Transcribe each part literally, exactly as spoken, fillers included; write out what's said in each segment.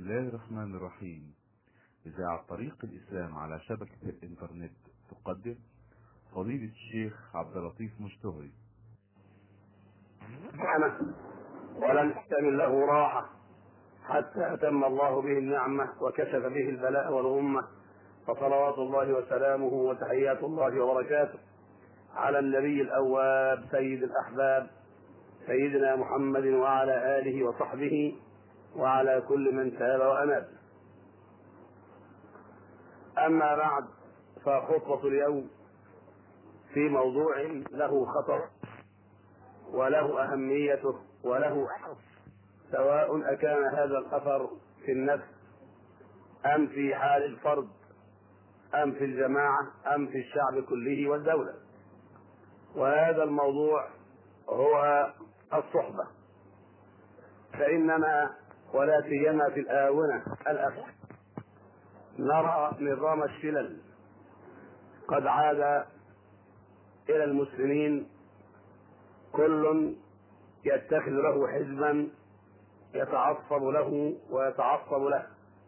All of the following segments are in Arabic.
الله الرحمن الرحيم. إذاعة طريق الإسلام على شبكة الإنترنت تقدم فضيلة الشيخ عبد اللطيف مشتهري. ولم يحتمل له راحة حتى أتم الله به النعمة وكشف به البلاء والغمة، فصلوات الله وسلامه وتحيات الله وبركاته على النبي الأواب سيد الأحباب سيدنا محمد وعلى آله وصحبه وعلى كل من تاب وأناب. أما بعد، فخطبة اليوم في موضوع له خطر وله أهميته وله أحرف، سواء أكان هذا الخطر في النفس أم في حال الفرد أم في الجماعة أم في الشعب كله والدولة. وهذا الموضوع هو الصحبة. فإننا ولا سيما في الآونة الأخيرة نرى نظام الشلل قد عاد إلى المسلمين، كل يتخذ له حزبا يتعصب له ويتعصب له،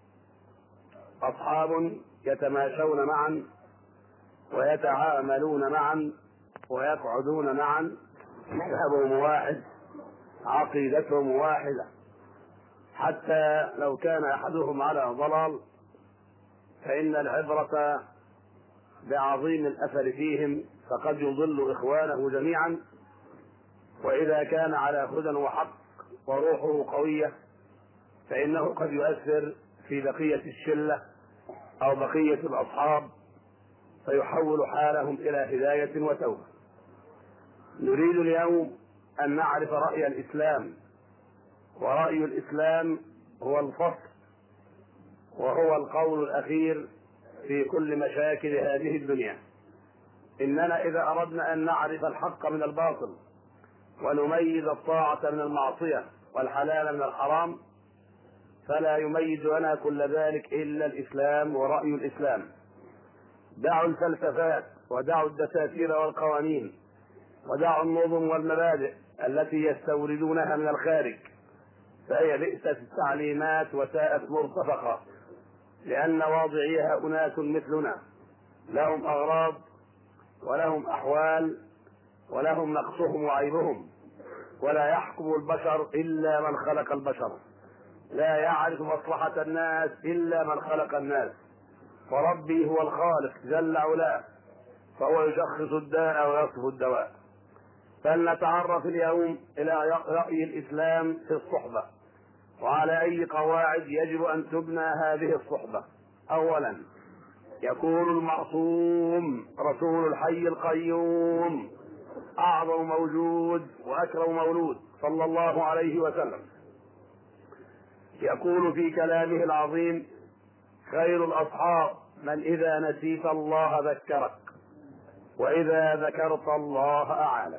أصحاب يتماشون معا ويتعاملون معا ويقعدون معا، مذهبهم واحد، عقيدتهم واحدة، حتى لو كان أحدهم على ضلال فإن العبرة بعظيم الأثر فيهم، فقد يضل إخوانه جميعا. وإذا كان على هدى وحق وروحه قوية فإنه قد يؤثر في بقية الشلة أو بقية الأصحاب فيحول حالهم إلى هداية وتوبة. نريد اليوم أن نعرف رأي الإسلام، ورأي الإسلام هو الفصل وهو القول الأخير في كل مشاكل هذه الدنيا. إننا إذا أردنا أن نعرف الحق من الباطل ونميز الطاعة من المعصية والحلال من الحرام فلا يميز لنا كل ذلك إلا الإسلام ورأي الإسلام. دعوا الفلسفات ودعوا الدساتير والقوانين ودعوا النظم والمبادئ التي يستوردونها من الخارج، فهي بئست التعليمات وساءت مرتفقة، لأن واضعيها أناس مثلنا لهم أغراض ولهم أحوال ولهم نقصهم وعيبهم، ولا يحكم البشر إلا من خلق البشر، لا يعرف مصلحة الناس إلا من خلق الناس، وربي هو الخالق جل علاه، فهو يشخص الداء ويصف الدواء. فلنتعرف اليوم إلى رأي الإسلام في الصحبة، وعلى أي قواعد يجب أن تبنى هذه الصحبة. أولا، يكون المعصوم رسول الحي القيوم أعظم موجود وأكرم مولود صلى الله عليه وسلم، يقول في كلامه العظيم: خير الأصحاب من إذا نسيت الله ذكرك وإذا ذكرت الله أعانك.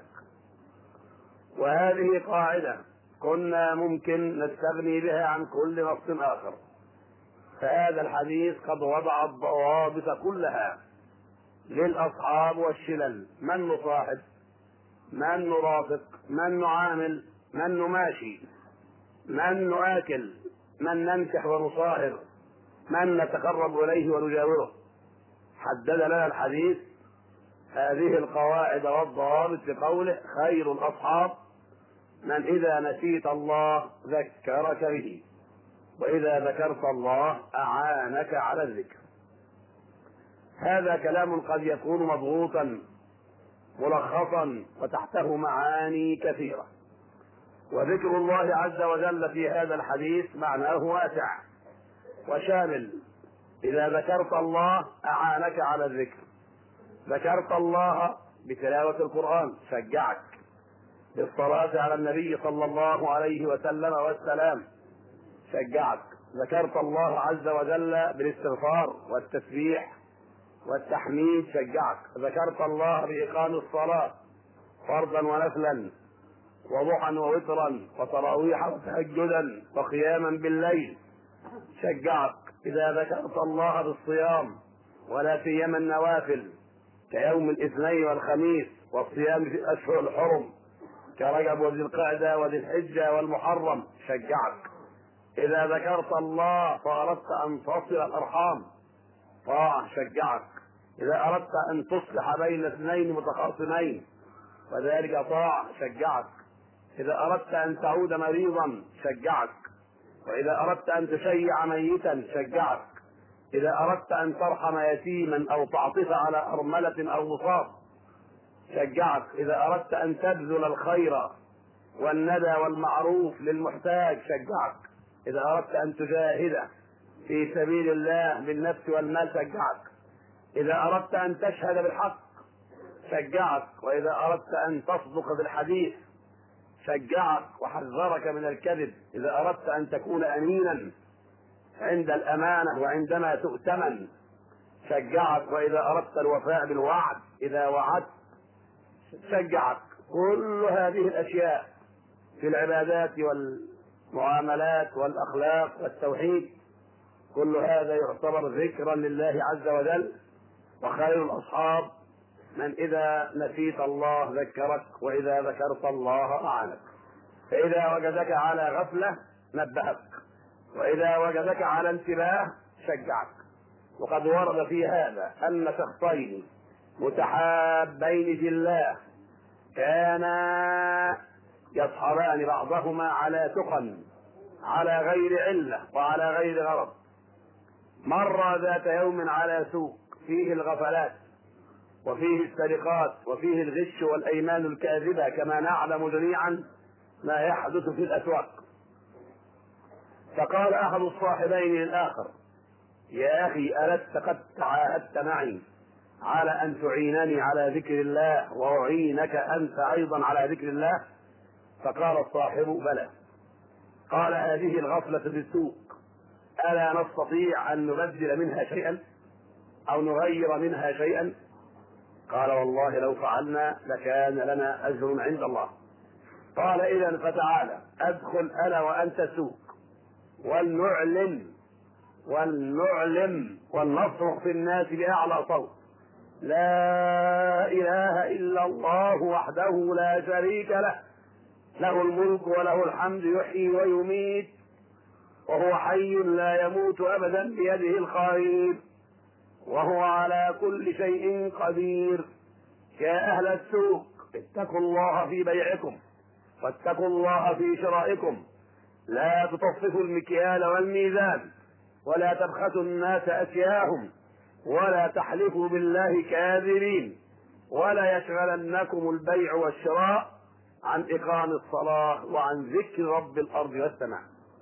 وهذه قاعدة كنا ممكن نستغني بها عن كل نص آخر، فهذا الحديث قد وضع الضوابط كلها للأصحاب والشلل: من نصاحب، من نرافق، من نعامل، من نماشي، من نآكل، من ننكح ونصاهر، من نتقرب إليه ونجاوره. حدد لنا الحديث هذه القواعد والضوابط بقوله: خير الأصحاب من إذا نسيت الله ذكرك به وإذا ذكرت الله أعانك على الذكر. هذا كلام قد يكون مضغوطا ملخصا وتحته معاني كثيرة، وذكر الله عز وجل في هذا الحديث معناه واسع وشامل. إذا ذكرت الله أعانك على الذكر، ذكرت الله بتلاوة القرآن شجعك، بالصلاة على النبي صلى الله عليه وسلم والسلام شجعك، ذكرت الله عز وجل بالاستغفار والتسبيح والتحميد شجعك، ذكرت الله بإقام الصلاة فرضا ونفلا وضحا ووترا وتراويحا وتهجدا وقياما بالليل شجعك، إذا ذكرت الله بالصيام ولا سيما النوافل كيوم الاثنين والخميس والصيام في الأشهر الحرم كرجب وذي القعدة وذي الحجة والمحرم شجعك، إذا ذكرت الله فأردت أن تصل الأرحام طاعة شجعك. إذا أردت أن تصلح بين اثنين متخاصمين فذلك طاعة شجعك. إذا أردت أن تعود مريضا شجعك. وإذا أردت أن تشيع ميتا شجعك. إذا أردت أن ترحم يتيما أو تعطف على أرملة أو مصاب شجعك. إذا أردت أن تبذل الخير والندى والمعروف للمحتاج شجعك. إذا أردت أن تجاهد في سبيل الله بالنفس والمال شجعك. إذا أردت أن تشهد بالحق شجعك. وإذا أردت أن تصدق بالحديث شجعك وحذرك من الكذب. إذا أردت أن تكون أمينا عند الأمانة وعندما تؤتمن شجعك. وإذا أردت الوفاء بالوعد إذا وعدت شجعك. كل هذه الأشياء في العبادات والمعاملات والأخلاق والتوحيد كل هذا يعتبر ذكرا لله عز وجل. وخير الأصحاب من إذا نسيت الله ذكرك وإذا ذكرت الله أعانك. فإذا وجدك على غفلة نبهك وإذا وجدك على انتباه شجعك. وقد ورد في هذا أن شخصين متحابين في الله كانا يصحبان بعضهما على تقن على غير علة وعلى غير غرض. مر ذات يوم على سوق فيه الغفلات وفيه السرقات وفيه الغش والأيمان الكاذبة كما نعلم جميعا ما يحدث في الأسواق. فقال أحد الصاحبين للآخر: يا أخي ألست قد تعاهدت معي على أن تعينني على ذكر الله وأعينك أنت أيضا على ذكر الله؟ فقال الصاحب: بلى. قال: هذه الغفلة في السوق ألا نستطيع أن نبدل منها شيئا أو نغير منها شيئا؟ قال: والله لو فعلنا لكان لنا أجر عند الله. قال: إذن فتعالى أدخل أنا وأنت السوق ولنعلن ولنعلم ولنصرخ في الناس بأعلى صوت: لا إله إلا الله وحده لا شريك له، له الملك وله الحمد يحيي ويميت وهو حي لا يموت أبدا بيده الخير وهو على كل شيء قدير. يا أهل السوق اتقوا الله في بيعكم واتقوا الله في شرائكم، لا تطففوا المكيال والميزان ولا تبخسوا الناس أشياءهم ولا تحلفوا بالله كاذبين ولا يشغلنكم البيع والشراء عن إقام الصلاة وعن ذكر رب الأرض والسماء.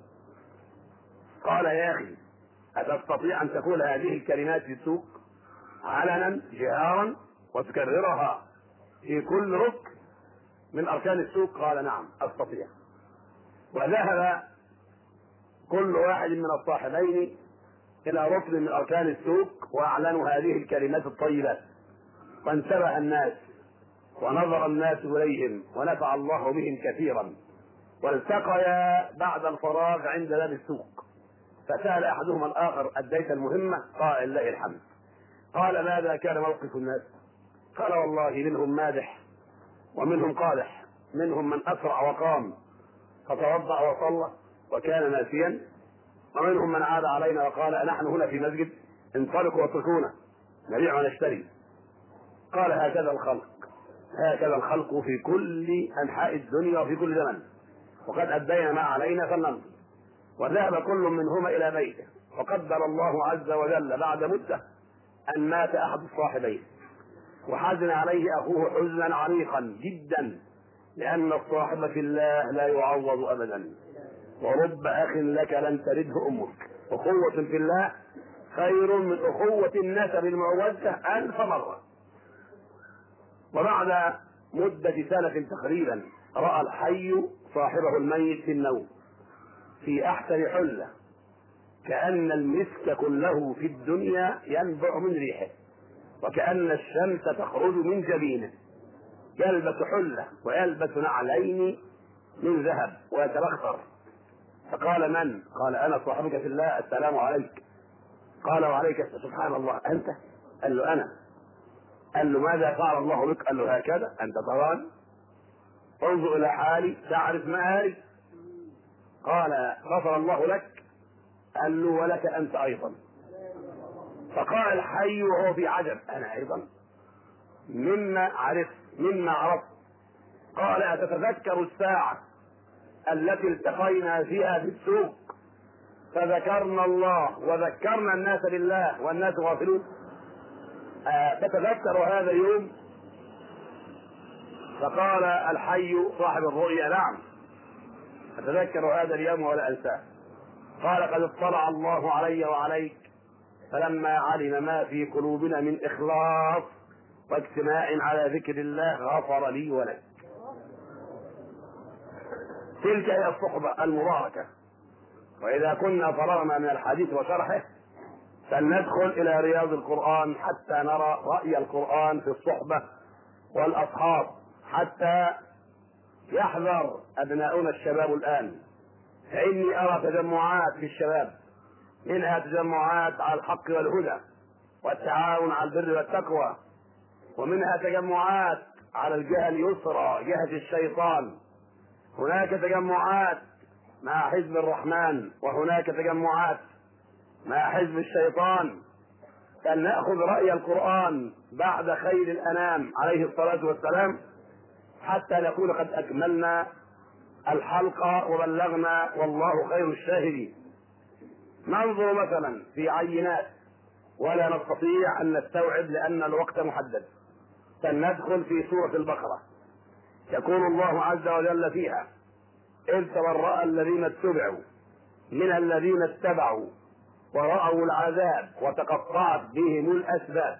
قال: يا أخي أتستطيع أن تقول هذه الكلمات في السوق علنا جهارا وتكررها في كل ركن من أركان السوق؟ قال: نعم أستطيع. وذهب كل واحد من الصاحبين إلى ركن من أركان السوق وأعلنوا هذه الكلمات الطيبات، وانتبه الناس ونظر الناس إليهم ونفع الله بهم كثيرا. والتقيا بعد الفراغ عند باب السوق، فسأل أحدهما الآخر: أديت المهمة؟ قال: لله الحمد. قال: ماذا كان موقف الناس؟ قال: والله منهم مادح ومنهم قادح، منهم من أسرع وقام فتوضأ وصلى وكان ناسيا، ومنهم من عاد علينا وقال: نحن هنا في مسجد انطلقوا واتركونا نبيع ونشتري. قال: هكذا الخلق هكذا الخلق في كل أنحاء الدنيا وفي كل زمن، وقد أدينا ما علينا فلنمضي. وذهب كل منهما إلى بيته، وقدر الله عز وجل بعد مدة أن مات أحد الصاحبين، وحزن عليه أخوه حزنا عميقا جدا، لأن الصاحب في الله لا يعوض أبدا. ورب أخ لك لن ترده أمك. أخوة في الله خير من أخوة النسب المعوجة ألف مرة. وبعد مدة سنة تقريبا رأى الحي صاحبه الميت في النوم في أحسن حلة، كأن المسك كله في الدنيا ينبع من ريحه، وكأن الشمس تخرج من جبينه، يلبس حلة ويلبس نعلين من ذهب ويتبختر. فقال: من؟ قال: أنا صاحبك في الله، السلام عليك. قال: وعليك. سبحان الله، أنت؟ قال له: أنا. قال له: ماذا فعل الله بك؟ قال له: هكذا أنت تراني، انظر إلى حالي تعرف مآلي. قال غفر الله لك؟ قال له ولك أنت أيضا. فقال الحي وهو في عجب أنا أيضا مما عرفت مما عرفت؟ قال أتتذكر الساعة التي التقينا فيها في السوق فذكرنا الله وذكرنا الناس بالله والناس غافلون؟ تتذكر هذا اليوم؟ فقال الحي صاحب الرؤيا نعم أتذكر هذا اليوم ولا أنساه. قال قد اطلع الله علي وعليك فلما علم ما في قلوبنا من إخلاص واجتماع على ذكر الله غفر لي ولك. تلك هي الصحبة المباركة. وإذا كنا فرغنا من الحديث وشرحه فلندخل إلى رياض القرآن حتى نرى رأي القرآن في الصحبة والأصحاب، حتى يحذر أبناؤنا الشباب الآن. فإني أرى تجمعات في الشباب، منها تجمعات على الحق والهدى والتعاون على البر والتقوى، ومنها تجمعات على الجهة اليسرى جهة الشيطان. هناك تجمعات مع حزب الرحمن وهناك تجمعات مع حزب الشيطان. فلنأخذ رأي القرآن بعد خير الأنام عليه الصلاة والسلام حتى نكون قد أكملنا الحلقة وبلغنا والله خير الشاهدين. ننظر مثلا في عينات ولا نستطيع أن نستوعب لأن الوقت محدد. فلندخل في سورة البقرة. يقول الله عز وجل فيها إذ تبرأ الذين اتبعوا من الذين اتبعوا ورأوا العذاب وتقطعت بهم الأسباب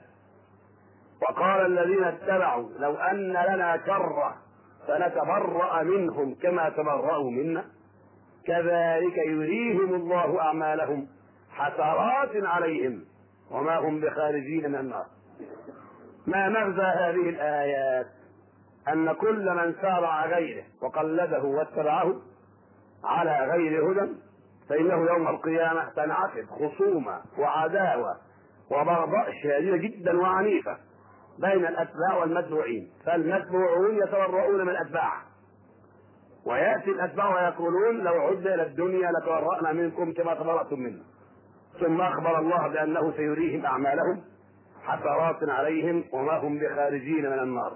وقال الذين اتبعوا لو أن لنا كرة فنتبرأ منهم كما تبرأوا منا كذلك يريهم الله أعمالهم حسرات عليهم وما هم بخارجين من النار. ما مغزى هذه الآيات؟ أن كل من سار على غيره وقلده واتبعه على غير هدى فإنه يوم القيامة تنعقد خصومة وعداوة وبغضاء شديدة جدا وعنيفة بين الأتباع والمتبوعين. فالمتبوعون يتبرؤون من الأتباع ويأتي الأتباع ويقولون لو عدنا إلى الدنيا لتبرأنا منكم كما تبرأتم منا. ثم أخبر الله بأنه سيريهم أعمالهم حسرات عليهم وما هم بخارجين من النار.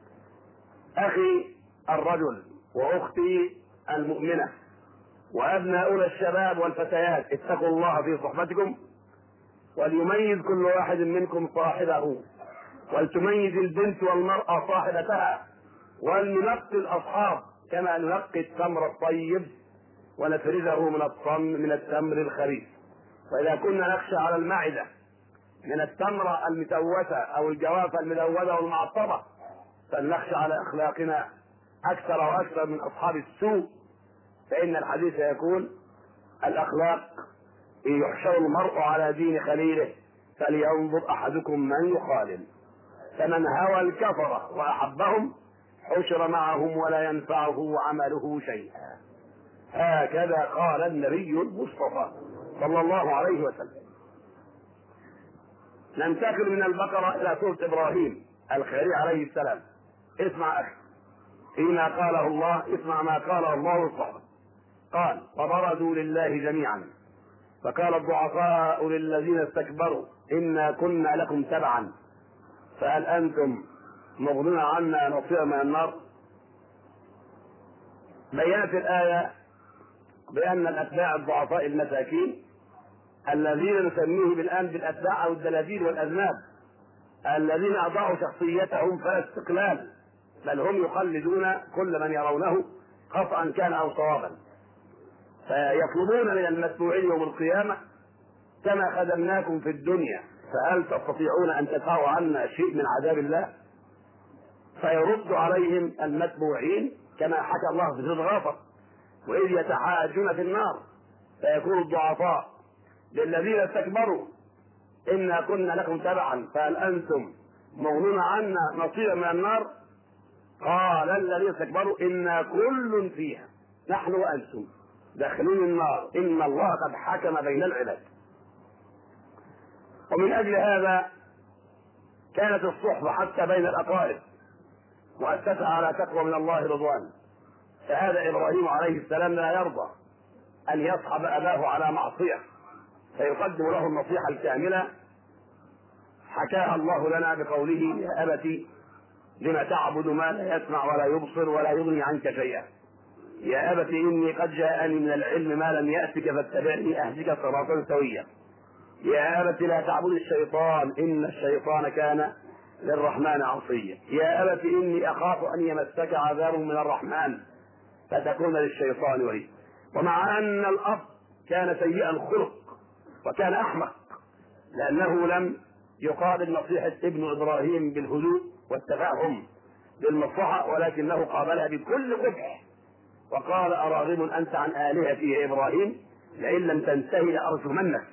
أخي الرجل وأختي المؤمنة وأبناؤنا الشباب والفتيات اتقوا الله في صحبتكم وليميز كل واحد منكم صاحبه ولتميز البنت والمرأة صاحبتها ولننقي الأصحاب كما ننقي التمر الطيب ونفرزه من الطم من التمر الخبيث. وإذا كنا نخشى على المعدة من التمرة المتوسة أو الجوافة الملونة والمعطبة فلنخشى على أخلاقنا أكثر وأكثر من أصحاب السوء. فإن الحديث يقول الأخلاق يحشر المرء على دين خليله فلينظر أحدكم من يخالل فمن هوى الكفرة وأحبهم حشر معهم ولا ينفعه عمله شيئا. هكذا قال النبي المصطفى صلى الله عليه وسلم. ننتقل من البقرة إلى سورة إبراهيم الخليل عليه السلام. اسمع أخي فيما قاله الله، اسمع ما قاله الله الصحبة. قال وبرزوا لله جميعا فقال الضعفاء للذين استكبروا إنا كنا لكم تبعا فهل أنتم مغنون عنا نصير من النار. بينت الآية بأن الأتباع الضعفاء المساكين الذين نسميه بالآن بالأتباع أو الدلاديل والأذناب الذين أضاعوا شخصيتهم فلا استقلال بل هم يقلدون كل من يرونه خطأ كان أو صوابا فيطلبون من المتبوعين يوم القيامة كما خدمناكم في الدنيا فهل تستطيعون أن تدفعوا عنا شيء من عذاب الله. فيرد عليهم المتبوعين كما حكى الله في سورة غافر وإذ يتحاجون في النار فيقول الضعفاء للذين استكبروا إنا كنا لكم تبعا فهل أنتم مغنون عنا نصيبا من النار. قال الذين استكبروا إنا كل فيها نحن وأنتم داخلين النار إن الله قد حكم بين العباد. ومن أجل هذا كانت الصحبة حتى بين الأقارب مؤسسة على تقوى من الله رضوان. فهذا إبراهيم عليه السلام لا يرضى أن يصحب أباه على معصية فيقدم له النصيحة الكاملة حكاها الله لنا بقوله: يا أبت لم تعبد ما لا يسمع ولا يبصر ولا يغني عنك شيئا، يا أبت إني قد جاءني من العلم ما لم يأتك فاتبعني أهدك صراطا سويا، يا أبت لا تعبد الشيطان إن الشيطان كان للرحمن عصيا، يا أبت إني أخاف أن يمسك عذاب من الرحمن فتكون للشيطان وليا. ومع أن الأب كان سيء الخلق وكان أحمق لأنه لم يقابل نصيحة ابن إبراهيم بالهدوء والتفاهم بالمصلحة، ولكنه قابلها بكل قبح وقال: أراغب أنت عن آلهتي يا إبراهيم؟ لئن لم تنتهي لأرجمنك،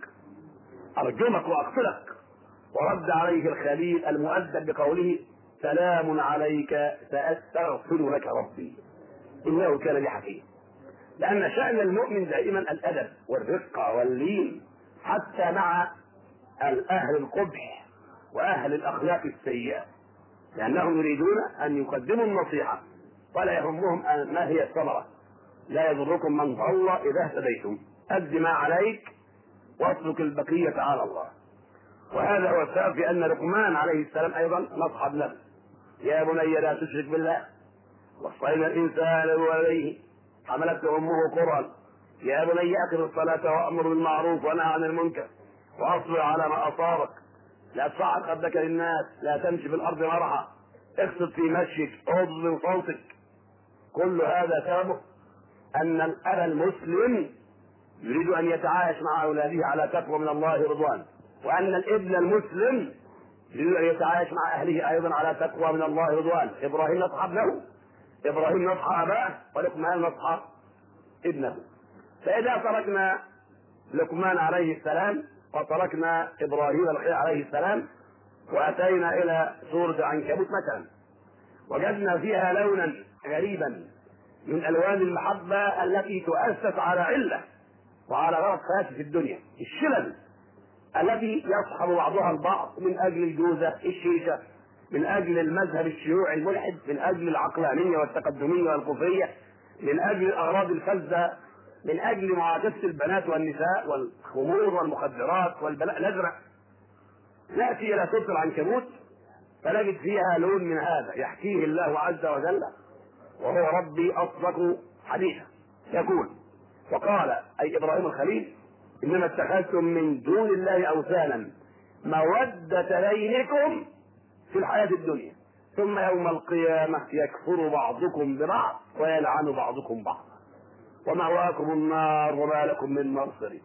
أرجمك وأقتلك. ورد عليه الخليل المؤدب بقوله: سلام عليك سأستغفر لك ربي إنه كان لي حكيم. لأن شأن المؤمن دائما الأدب والرقة واللين حتى مع أهل القبح وأهل الأخلاق السيئة، لأنهم يريدون أن يقدموا النصيحة ولا يهمهم ما هي الثمرة. لا يضركم من ضل إذا اهتديتم، أد ما عليك واترك البقية على الله. وهذا هو السبب في أن لقمان عليه السلام أيضا نصح ابنه: يا بني لا تشرك بالله، وصينا الإنسان بوالديه حملته أمه كرها، يا بني أقم الصلاة وأمر بالمعروف ونهى عن المنكر واصبر على ما أصابك، لا تصعد خدك للناس، لا تمشي في الأرض مرحا، اقصد في مشيك، اغض من صوتك. كل هذا سببه أن الأب المسلم يريد أن يتعايش مع أولاده على تقوى من الله رضوان، وأن الابن المسلم يريد أن يتعايش مع أهله أيضا على تقوى من الله رضوان. إبراهيم نصح ابنه، إبراهيم نصح أباه، ولقمان نصح ابنه. فإذا تركنا لقمان عليه السلام وتركنا إبراهيم الخليل عليه السلام وأتينا إلى سورة العنكبوت مثلا، وجدنا فيها لونا غريبا من ألوان المحبة التي تؤسس على علة وعلى غرض فاسد في الدنيا: الشلل التي يصحب بعضها البعض من أجل الجوزة، الشيشة، من أجل المذهب الشيوعي الملحد، من أجل العقلانية والتقدمية والكفرية، من أجل الأغراض الفاسدة، من أجل معاكسة البنات والنساء والخمور والمخدرات والبلاء الأزرق. نأتي إلى سورة العنكبوت فنجد فيها لون من هذا يحكيه الله عز وجل وهو ربي أصدق حديثا، يقول: وقال أي إبراهيم الخليل: إنما اتخذتم من دون الله أوثانا مودة بينكم في الحياة الدنيا ثم يوم القيامة يكفر بعضكم ببعض ويلعن بعضكم بعضا ومأواكم النار وما لكم من ناصرين.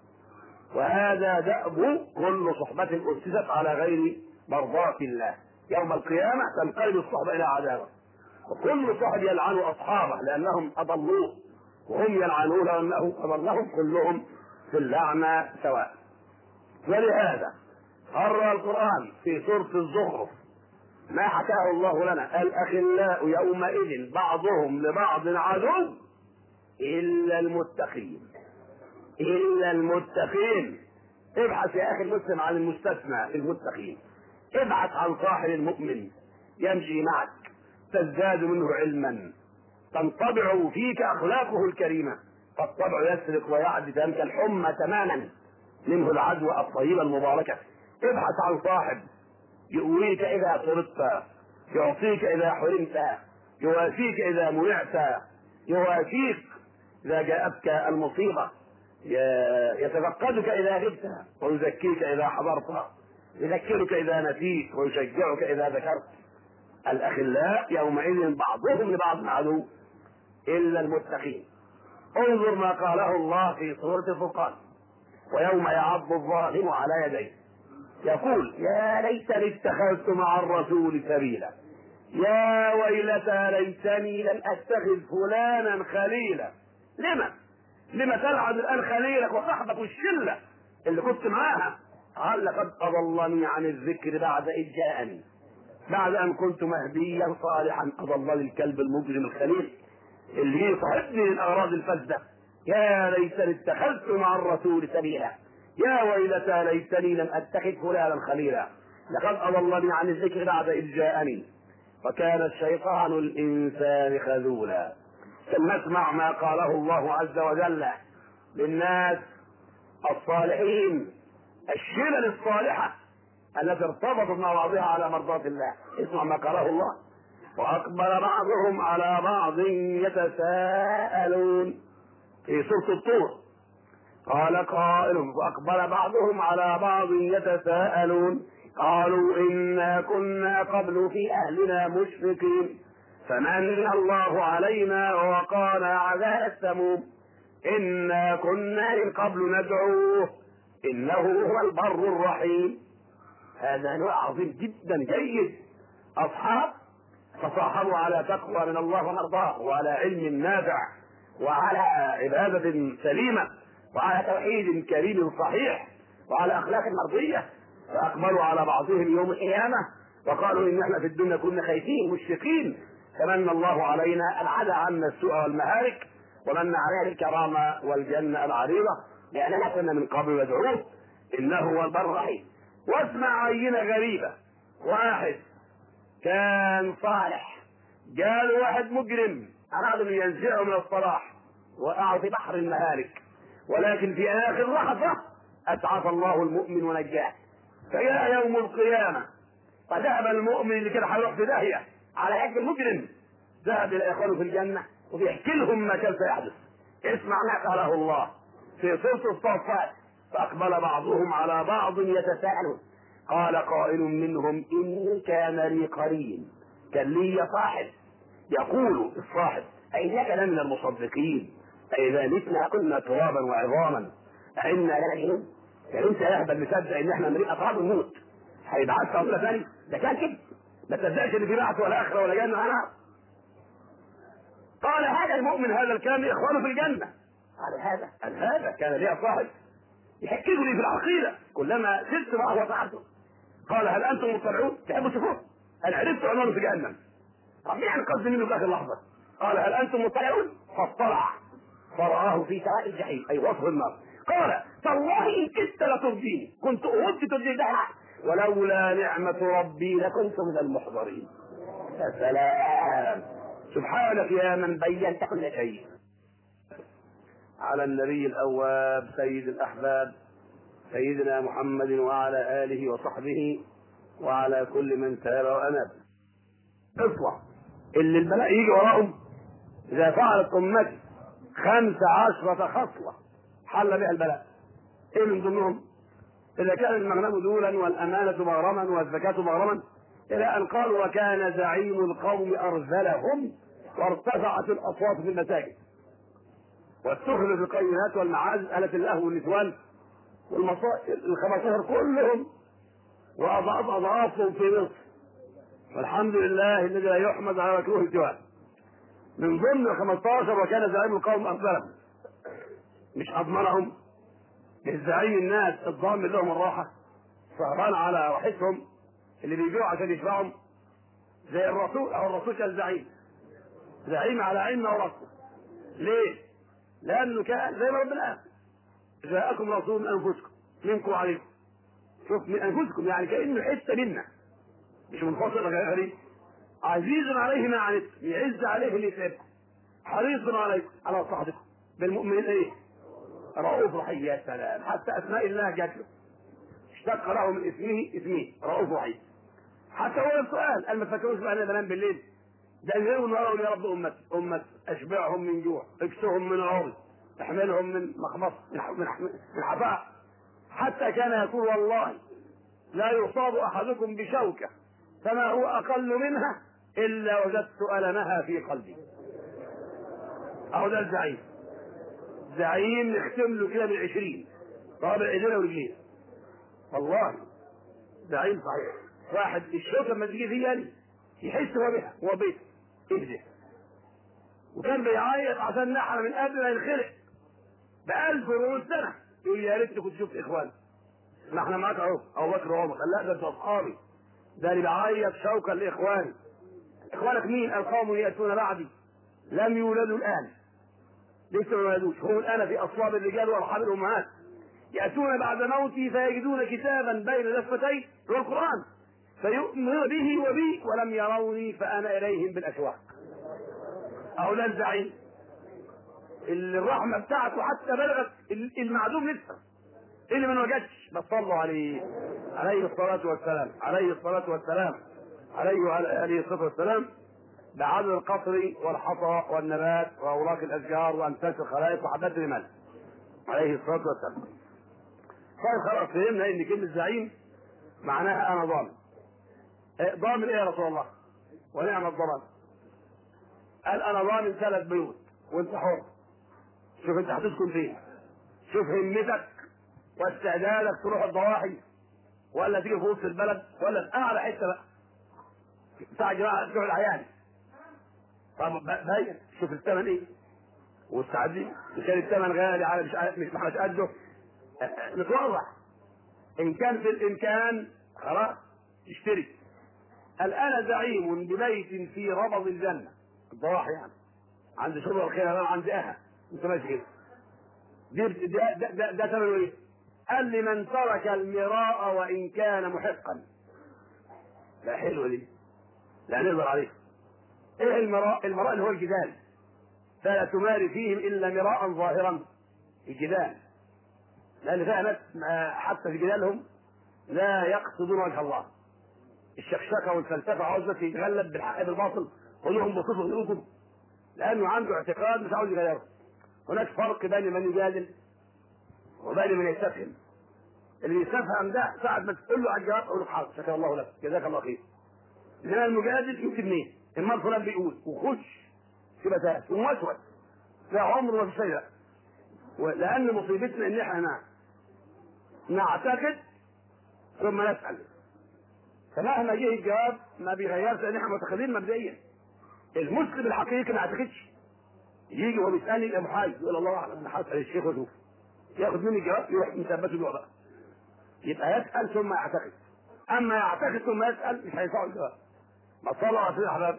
وهذا دأب كل صحبة أسست على غير مرضاة الله، يوم القيامة تنقلب الصحبة إلى عداوة، وكل صاحب يلعن أصحابه لأنهم أضلوه وهم يلعنون أنه أضلهم، كلهم في اللعنة سواء. ولهذا قرر القرآن في سورة الزخرف ما حكاه الله لنا: الأخلاء يومئذ بعضهم لبعض عدو إلا المتقين. إلا المتقين. ابحث يا أخي المسلم عن المستثنى في المتقين، ابحث عن صاحب المؤمن يمشي معك تزداد منه علما، تنطبع فيك أخلاقه الكريمة، فالطبع يسرق ويعدي تلك الحمى تماما منه العدوى الطيبة المباركة. ابحث عن صاحب يؤويك إذا طردت، يعطيك إذا حرمت، يوافيك إذا منعت، يوافيك إذا جاءتك المصيبة، يتفقدك إذا غبت ويزكيك إذا حضرت، يذكرك إذا نسيت ويشجعك إذا ذكرت. الأخلاء يومئذ بعضهم لبعض عدو إلا المتقين. انظر ما قاله الله في سورة الفرقان: ويوم يعض الظالم على يديه يقول يا ليتني اتخذت مع الرسول سبيلا، يا ويلتى ليتني لم اتخذ فلانا خليلا. لما لما تلعب الان خليلك وصاحبك والشله اللي كنت معاها؟ قال: لقد اضلني عن الذكر بعد اذ جاءني، بعد ان كنت مهديا صالحا اضلني الكلب المجرم الخليل اللي يصاحبني للاغراض الفاسده. يا ليتني اتخذت مع الرسول سبيلا، يا ويلتى ليتني لم اتخذ فلانا خليلا، لقد اضلني عن الذكر بعد اذ جاءني وكان الشيطان الانسان خذولا. ثم اسمع ما قاله الله عز وجل للناس الصالحين، الشلل الصالحة التي ارتبطت مع بعضها على مرضاة الله. اسمع ما قاله الله: وأقبل بعضهم على بعض يتساءلون في سورة الطور. قال قائل: وأقبل بعضهم على بعض يتساءلون قالوا إنا كنا قبل في أهلنا مشفقين فمن الله علينا ووقانا عذاب السموم إنا كنا من قبل ندعوه إنه هو البر الرحيم. هذا نوع عظيم جدا جيد. أصحاب تصاحبوا على تقوى من الله ومرضاه، وعلى علم نافع، وعلى عبادة سليمة، وعلى توحيد كريم صحيح، وعلى أخلاق مرضية. فأقبلوا على بعضهم يوم القيامة وقالوا إن احنا في الدنيا كنا خايفين مشفقين فمن الله علينا أبعد عنا السوء والمهالك ومن علينا الكرامة والجنة العريضة لأننا كنا من قبل ندعوه إنه هو البر الرحيم. واسمع عينة غريبة: واحد كان صالح جاء واحد مجرم أرادوا أن ينزعه من الصلاح وقعوا في بحر المهالك، ولكن في آخر لحظة أسعف الله المؤمن ونجاه. فجاء يوم القيامة فذهب المؤمن اللي كان هيروح في داهية على يد المجرم ذهب إلى إخوانه في الجنة وبيحكي لهم ما كان سيحدث. اسمع ما قاله الله في سورة الصافات: فأقبل بعضهم على بعض يتساءلون قال قائل منهم إن كان لي قرين، كان لي صاحب يقول الصاحب أئنك لمن المصدقين أئذا متنا كنا ترابا وعظاما أئنا لمجنون. يعني انت يا اهبل مصدق ان احنا مريء اصحاب الموت هيبعثنا ولا ثاني؟ ده كان كده، ما تصدقش ان في بعث ولا اخره ولا جنه ولا نار. قال هذا المؤمن هذا الكلام لاخوانه في الجنه. قال هذا قال هذا كان لي صاحب يحكي لي في العقيده كلما سرت معه وصعدته. قال هل انتم مطلعون؟ تحبوا تشوفوه؟ هل عرفتوا عنوانه في جهنم؟ طب يعني قصدي منه في اخر لحظه. قال هل انتم مطلعون؟ فاطلع فرآه في سواء الجحيم اي وصف النار. قال تالله ان كدت لترديني كنت اود تردي ده ولولا نعمه ربي لكنت من المحضرين. يا سلام، سبحانك يا من بينت كل شيء. على النبي الاواب سيد الاحباب سيدنا محمد وعلى اله وصحبه وعلى كل من تاب واناب. اطلع اللي البلاء يجي وراهم اذا فعلت امتي خمس عشرة خصلة حل بها البلاء. ايه من ضمنهم؟ اذا كان المغنم دولا والامانة مغرما والزكاة مغرما الى ان قالوا وكان زعيم القوم ارذلهم وارتفعت الاصوات في المساجد واستخرج في القينات والمعازف آلة اللهو والنسوان والخمسة كلهم واضعاف اضعافهم في مصر. والحمد لله الذي لا يحمد على مكروه الجواب. من ضمن الخمسطاشر وكان زعيم القوم ارذلهم، مش اضمنهم للزعيم الناس الضامن لهم الراحه سهران على راحتهم اللي بيجوا عشان يشبعهم زي الرسول او الرسول كان زعيم زعيم على عيننا وراسنا. ليه؟ لانه كان زي ما ربنا قال جاءكم رسول من انفسكم منكم عليكم. شوف من انفسكم يعني كانه حته منا مش منفصل غير غريب. عزيز عليه ما عنتم يعز عليه اللي يتعبكم حريص عليكم على صحبكم بالمؤمنين ايه؟ رؤوف رحيم. يا سلام، حتى اسماء الله جات له اشتق له من اسمه اسمه رؤوف رحيم. حتى هو السؤال قال ما تفكروش بقى انا بنام بالليل ده الليل والنهار يا رب امتي امتي اشبعهم من جوع اكسهم من عرض احملهم من مخمص من من حفاء حتى كان يقول والله لا يصاب احدكم بشوكه فما هو اقل منها الا وجدت المها في قلبي. اهو ده الزعيم، زعيم نختم له كده بالعشرين طابع ايدينا ورجلينا والله زعيم صحيح. واحد الشوكه لما تيجي فيه يعني يحس هو بها هو بيت اهدى وكان بيعيط عشان نحن من قبل ما ينخلق بألف ونص سنه يقول يا ريتني كنت شفت اخواني ما احنا معاك اهو ابو بكر وعمر. قال لا ده انتوا اصحابي ده اللي بعيط شوكا لاخواني. اخوانك مين؟ القوم ياتون بعدي لم يولدوا الان لسه ما ولدوش هم الان في اصلاب الرجال وارحام الامهات ياتون بعد موتي فيجدون كتابا بين دفتي هو القران فيؤمنون به وبي ولم يروني فانا اليهم بالاشواق. اهو ده الزعيم اللي الرحمه بتاعته حتى بلغت المعدوم لسه، اللي ما وجدش بس صلوا عليه عليه الصلاه والسلام عليه الصلاه والسلام عليه وعلى اله الصلاه والسلام بعدد القصر والحصى والنبات واوراق الاشجار وانفاس الخلائق وحبات الرمال عليه الصلاه والسلام. طيب خلاص فهمنا ان كلمه زعيم معناها انا ضامن. ضامن ايه يا رسول الله؟ ونعم الضمان. قال انا ضامن ثلاث بيوت وانت حر، شوف انت هتسكن فين، شوف همتك واستعدادك تروح الضواحي ولا تيجي في وسط البلد ولا في اعلى حته بقى بتاع جماعه بتوع العيال. طب باين شوف الثمن ايه واستعدين، كان الثمن غالي على مش مش مش قده نتوضح. ان كان في الامكان خلاص اشتري. قال انا زعيم ببيت في ربض الجنه، الضواحي يعني عند شرب الخير عند اها انت ماشي كده. ده ده ده, ده ثمنه ايه؟ قال لي من ترك المراء وان كان محقا. لا حلوه دي، لا نقدر عليه. ايه المراء؟ المراء اللي هو الجدال، فلا تماري فيهم الا مراء ظاهرا. الجدال لان فيها ناس حتى في جدالهم لا يقصدون وجه الله، الشكشكه والفلسفه عاوز بس يتغلب بالحق بالباطل كلهم بصفه غيركم لانه عنده اعتقاد مش عاوز يغيره. هناك فرق بين من يجادل وبين من يستفهم. اللي يستفهم ده ساعة ما تقول له على الجواب اقول له حاضر شكر الله لك جزاك الله خير. انما المجادل يمكن مين؟ المال فلان بيقول وخش في بتات ومسود لا عمره ما في شيء. لان مصيبتنا ان احنا نعتقد ثم نسال، فمهما جه الجواب ما بيغيرش لان احنا معتقدين مبدئيا. المسلم الحقيقي ما يعتقدش، يجي وهو بيسالني يبقى محايد يقول الله اعلم انا هسال الشيخ واشوف، ياخد مني الجواب يروح مثبته جوه بقى. يبقى يسال ثم يعتقد، اما يعتقد ثم يسال مش هينفعه الجواب. ما صلوا على سيدنا احباب.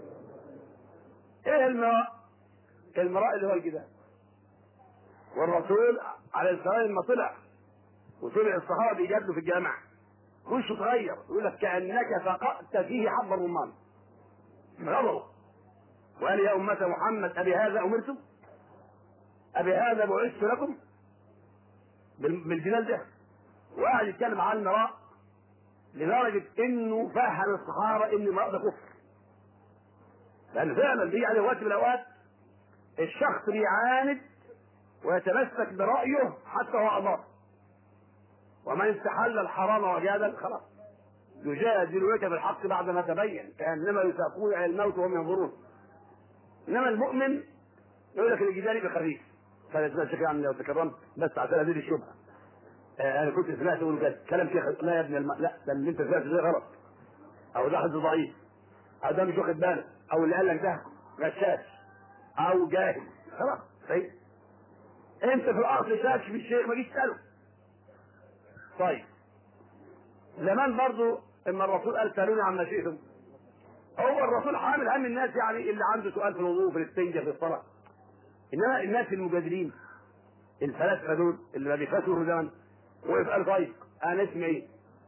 ايه المراء؟ المراء اللي هو الجدال. والرسول عليه السلام لما طلع وسمع الصحابه بيجادلوا في الجامع وشه اتغير يقول لك كانك فقأت فيه حب الرمان من غضبه وقال يا امه محمد ابي هذا امرتم؟ ابي هذا بعثت لكم؟ بالجدال ده. وقعد يتكلم عن المراء لدرجه انه فهم الصحابه ان المراء ده كفر. لان فعلا بيجي عليه وقت من الاوقات الشخص بيعاند ويتمسك برايه حتى هو الله، ومن استحل الحرام وجادل خلاص يجادلك بالحق بعد ما تبين كانما يساقون الى الموت وهم ينظرون. انما المؤمن يقول لك الجدال يبقى خفيف. فلا شكرا عني لو تكرمت بس عشان هذه الشبهه. آه انا كنت سمعت يقول كده كلام شيخ لا يا ابن الم... لا ده اللي انت سمعته ده غلط، او ده حد ضعيف، او ده مش واخد باله، او اللي قال لك ده غشاش او جاهل. خلاص طيب انت في الاصل شاك في الشيخ ما جيش تساله. طيب زمان برضو اما الرسول قال سالوني عما شئتم، هو الرسول حامل هم الناس يعني اللي عنده سؤال في الوضوء في الاستنجاء في الصلاه. انما الناس المجادلين الفلاسفه دول اللي ما بيفهموا زمان وقف قال طيب انا اسمي ايه؟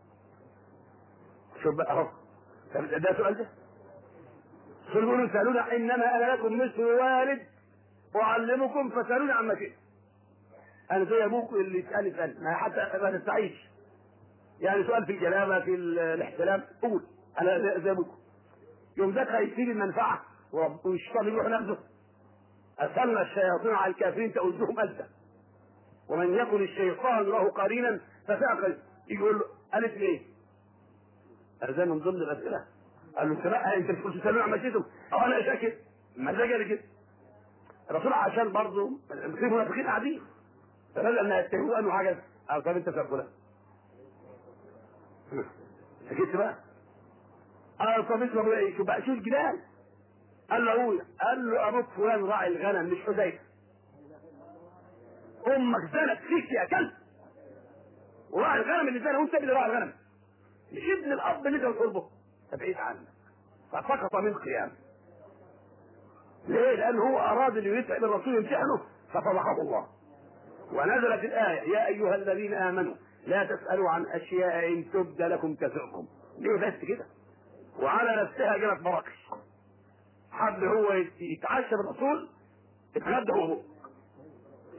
شوف بقى اهو ده سؤال ده يقولوا سالونا انما انا لكم مثل والد اعلمكم فسالوني عما شئتم. انا زي ابوك اللي يسال يسال ما حتى ما تستعيش يعني سؤال في الجنابه في الاحتلام قول انا زي ابوك. يوم ده هيسيب المنفعه والشيطان يروح نفسه. أثنى الشياطين على الكافرين تؤذهم أذى ومن يكن الشيطان له قرينا فساء يقول له ألف ليه؟ هذا من ضمن الأسئلة. قال له سماء أنت مش كنت سامع مشيتهم أو أنا شاكر مزاجي كده. الرسول عشان برضه في منافقين قاعدين فبدأ أن يتهموا أنه حاجة أو طب أنت فاكرها سكت بقى. قال طب أنت إيه؟ شو بقى شو الجدال؟ قال له أقول قال له أبوك فلان راعي الغنم مش حذيفة. امك زنت فيك يا كلب وراعي الغنم اللي زنى وانت اللي راعي الغنم مش ابن الاب اللي انت بتقربه فبعيد عنك. فسقط من قيام. ليه؟ لان هو اراد ان يتعب الرسول يمتحنه ففضحه الله. ونزلت الايه يا ايها الذين امنوا لا تسالوا عن اشياء ان تبد لكم تسؤكم. ليه بس كده؟ وعلى نفسها جابت مراكش. حب هو يتعشى بالرسول اتغدى هو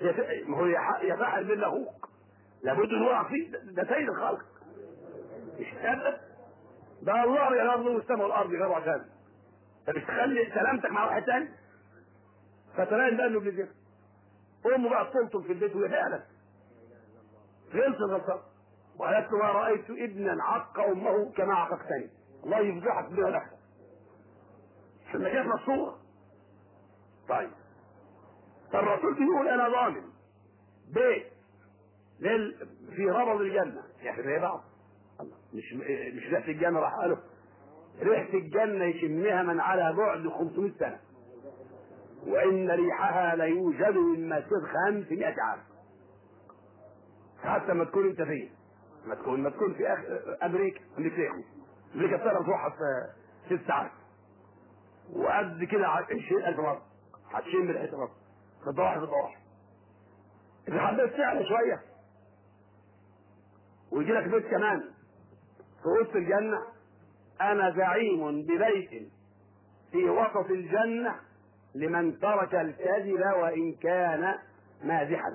ما هو يفعل بالله اخوك لابد ان يقع فيه، ده سيد الخلق مش تبدا، ده الله يا رب والسماء والارض يا رب عشان فمش تخلي سلامتك مع واحد ثاني فتلاقي ده انه بيجي امه بقى بتلطم في البيت وهي فعلا غلط الغلطان وقالت له ما رايت ابنا عق امه كما عققتني الله يفضحك بها لك عشان كانت مصوره. طيب فالرسول بيقول انا ضامن بيت لل... في ربض الجنه يعني زي بعض مش مش ريحه الجنه راح قاله ريحه الجنه يشمها من على بعد خمسمائة سنه وان ريحها ليوجد من مسير خمسمائة عام حتى ما تكون انت فين ما تكون ما تكون في أخ... امريكا امريكا امريكا بتعرف تروحها في ست ساعات وقد كده عشرين ألف مرة هتشم ريحه مصر في الضواحي في الضواحي اذا حبيت تعلى شويه ويجي لك بيت كمان في وسط الجنه انا زعيم ببيت في وسط الجنه لمن ترك الكذب وان كان مازحا.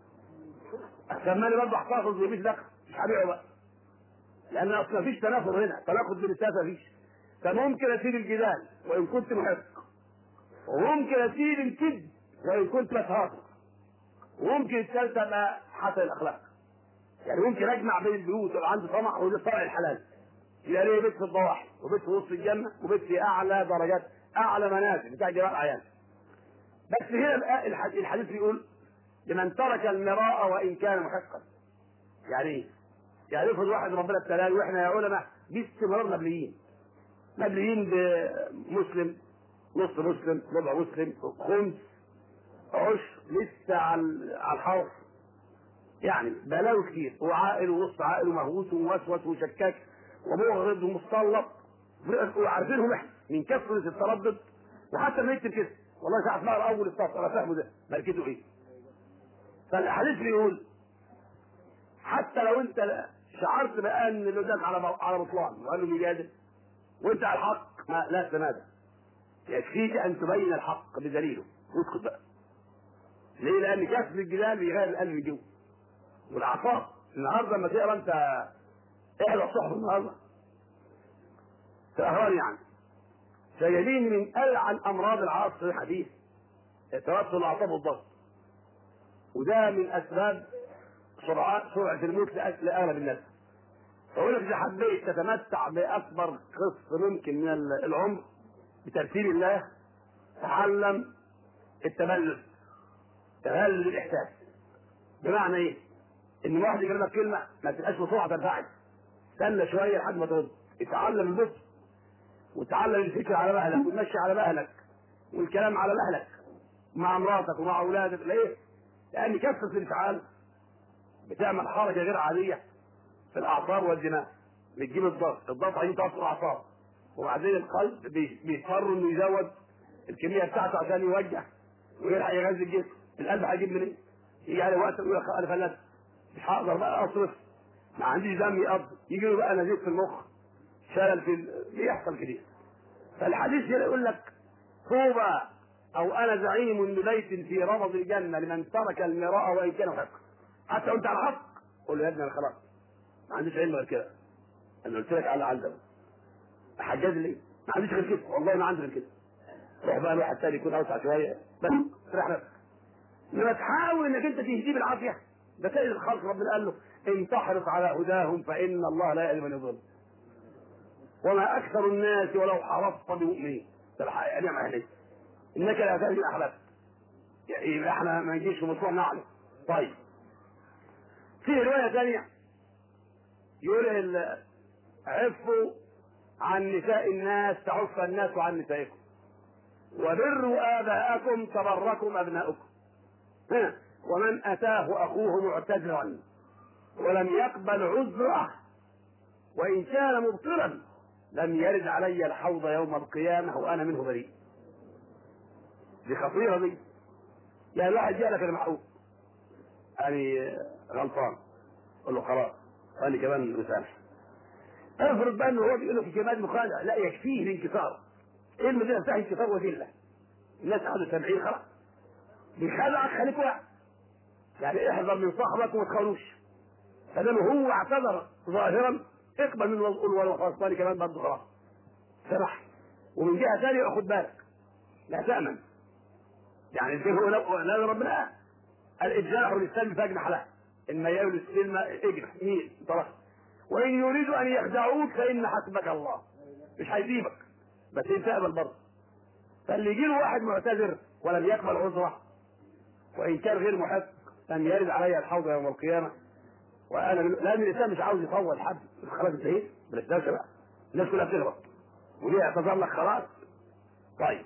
سماني برضه احتفظ بمش دخل مش هبيعه بقى لان اصلا مفيش تنافر هنا تناقض بين الثلاثه مفيش فممكن اسيب الجدال وان كنت محق وممكن اسيب الكذب وان كنت بتهاطر وممكن الثالثه ابقى حسن الاخلاق يعني ممكن اجمع بين البيوت اللي عنده طمع وده طمع الحلال يبقى ليه بيت في الضواحي وبيت في وسط الجنه وبيت في اعلى درجات اعلى منازل بتاع جمال اعيان. بس هنا الحديث بيقول لمن ترك المراء وان كان محقا يعني ايه؟ يعني يفرض واحد ربنا ابتلاه واحنا يا علماء باستمرار مبليين مبليين بمسلم نص مسلم ربع مسلم خمس عشر لسه على الحوض يعني بلاوي كتير وعائل ونص عائل ومهووس وموسوس وشكاك ومغرض ومستلط وعارفينهم احنا من كثره التردد وحتى ما يكتب كده والله ساعه ما اول السطر انا فاهمه ده ملكته ايه. فالحديث بيقول حتى لو انت شعرت بقى ان اللي قدامك على على بطلان وقال له بيجادل وانت على الحق ما لا تنادى يكفيك ان تبين الحق بدليله واسكت بقى. ليه؟ لان كسر الجدال بيغير القلب من جوه والاعصاب. النهارده لما تقرا انت احدى الصحف النهارده في الاهرام يعني سيدين من العن امراض العصر الحديث توتر الاعصاب والضغط وده من اسباب سرعه سرعه الموت لاغلب الناس. فاقول لك اذا حبيت تتمتع باكبر قسط ممكن من العمر بترتيب الله تعلم التبلد تبلد الاحساس. بمعنى ايه؟ ان واحد يقول لك كلمه ما تبقاش بسرعه تنفعل استنى شويه لحد ما ترد اتعلم البطء وتعلم الفكر على مهلك والمشي على مهلك والكلام على مهلك مع مراتك ومع اولادك. ليه؟ لان كثره الانفعال بتعمل حركه غير عاديه في الاعصاب والدماغ بتجيب الضغط الضغط هيجي تاثر الاعصاب وبعدين القلب بيضطر انه يزود الكميه بتاعته عشان يوجه ويلحق يغذي الجسم. القلب هيجيب منين؟ يجي على وقت يقول لك انا فلت مش هقدر بقى اصرف ما عنديش دم يقضي يجي له بقى نزيف في المخ شلل في ال... بيحصل كتير. فالحديث هنا يقول لك طوبى او انا زعيم ببيت في ربض الجنه لمن ترك المراء وان كان حق. حتى وانت على حق قول له يا ابني انا خلاص ما عنديش علم غير كده انا قلت لك على عندك حجاز ليه؟ ما عنديش غير كده والله ما عندي غير كده. روح بقى لواحد تاني يكون اوسع شويه بس تريح نفسك. لما تحاول انك انت تهديه بالعافيه ده سيد الخلق ربنا قال له ان تحرص على هداهم فان الله لا يهدي من يضل وما اكثر الناس ولو حرصت بمؤمنين. ده الحقيقه نعمه عليك انك لا تهدي احبابك يبقى احنا ما نجيش في مشروع نعلم. طيب في روايه ثانيه يقول عفوا عن نساء الناس تعف الناس عن نسائكم وبروا اباءكم تبركم ابناؤكم ومن اتاه اخوه معتذرا ولم يقبل عذره وان كان مبطلا لم يرد علي الحوض يوم القيامه وانا منه بريء. دي خطيره دي. يعني واحد جاء لك المعروف يعني غلطان قل له خلاص قال كمان مسامح. افرض بقى انه هو بيقول لك كمان مخادع لا يكفيه الانكسار. ايه المدينه بتاعي انكسار وذله الناس قعدوا سامعين خلاص بيخدعك خليك واحد يعني احذر من صاحبك وما تخونوش. فدام هو اعتذر ظاهرا اقبل منه وقول ولو خلصتني كمان برضه خلاص سمح. ومن جهه ثانيه خد بالك لا تامن. يعني الدين هو لا ربنا الابجاع للسلم فاجنح له، ان يقول السلم اجنح مين طرف. وان يريدوا ان يخدعوك فان حسبك الله، مش هيسيبك بس انت اقبل برضه. فاللي يجي له واحد معتذر ولم يقبل عذره وان كان غير محق لم يرد علي الحوض يوم القيامه. وانا لان الانسان مش عاوز يطول حد، خلاص انتهيت بلاش دوشه بقى، الناس كلها بتغلط وليه اعتذر لك خلاص. طيب